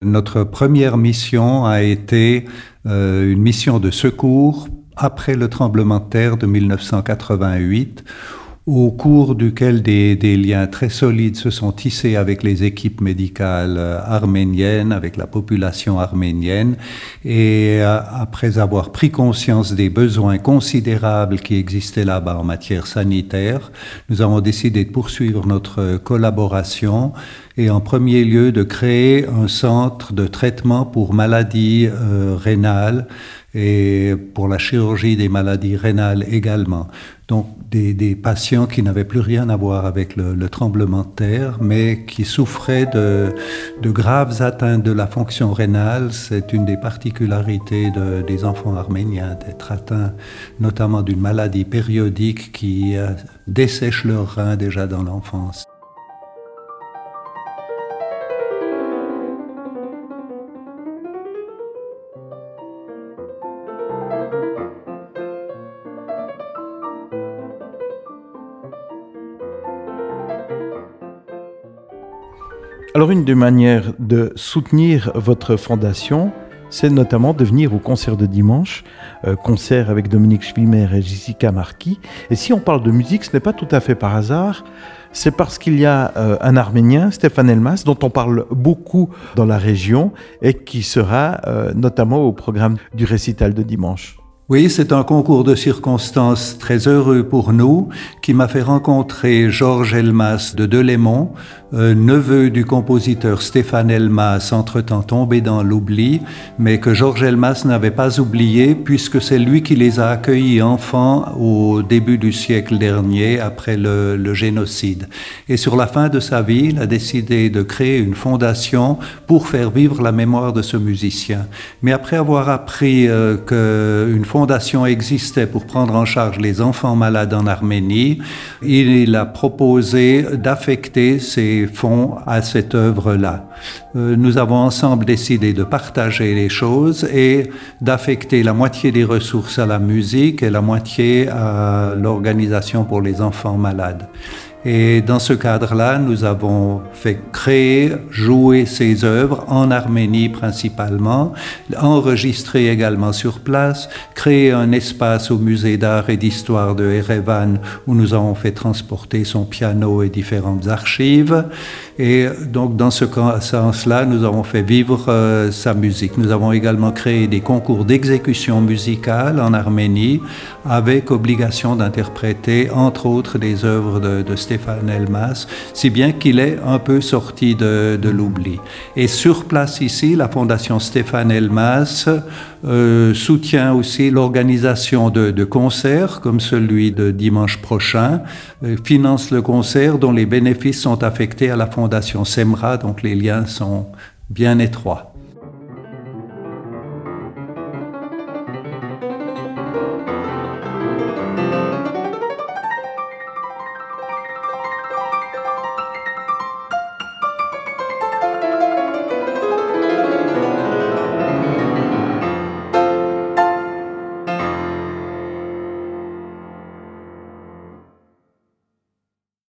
Notre première mission a été une mission de secours après le tremblement de terre de 1988, au cours duquel des liens très solides se sont tissés avec les équipes médicales arméniennes, avec la population arménienne. Et après avoir pris conscience des besoins considérables qui existaient là-bas en matière sanitaire, nous avons décidé de poursuivre notre collaboration et en premier lieu de créer un centre de traitement pour maladies rénales et pour la chirurgie des maladies rénales également. Donc des patients qui n'avaient plus rien à voir avec le tremblement de terre, mais qui souffraient de graves atteintes de la fonction rénale. C'est une des particularités des enfants arméniens, d'être atteints notamment d'une maladie périodique qui dessèche leurs reins déjà dans l'enfance. Alors, une des manières de soutenir votre fondation, c'est notamment de venir au concert de dimanche, concert avec Dominique Schwimmer et Jessica Marquis. Et si on parle de musique, ce n'est pas tout à fait par hasard, c'est parce qu'il y a un Arménien, Stéphane Elmas, dont on parle beaucoup dans la région et qui sera notamment au programme du récital de dimanche. Oui, c'est un concours de circonstances très heureux pour nous qui m'a fait rencontrer Georges Elmas de Delémont, neveu du compositeur Stéphane Elmas, entre-temps tombé dans l'oubli, mais que Georges Elmas n'avait pas oublié puisque c'est lui qui les a accueillis enfants au début du siècle dernier, après le génocide. Et sur la fin de sa vie, il a décidé de créer une fondation pour faire vivre la mémoire de ce musicien. Mais après avoir appris qu'une fondation existait pour prendre en charge les enfants malades en Arménie, il a proposé d'affecter ces fonds à cette œuvre-là. Nous avons ensemble décidé de partager les choses et d'affecter la moitié des ressources à la musique et la moitié à l'organisation pour les enfants malades. Et dans ce cadre-là, nous avons fait créer, jouer ces œuvres en Arménie principalement, enregistrer également sur place, créer un espace au musée d'art et d'histoire de Erevan où nous avons fait transporter son piano et différentes archives. Et donc dans ce sens-là, nous avons fait vivre sa musique. Nous avons également créé des concours d'exécution musicale en Arménie avec obligation d'interpréter entre autres des œuvres de Stéphane Elmas, si bien qu'il est un peu sorti de l'oubli. Et sur place ici, la Fondation Stéphane Elmas soutient aussi l'organisation de concerts comme celui de dimanche prochain, finance le concert dont les bénéfices sont affectés à la Fondation Semra, donc les liens sont bien étroits.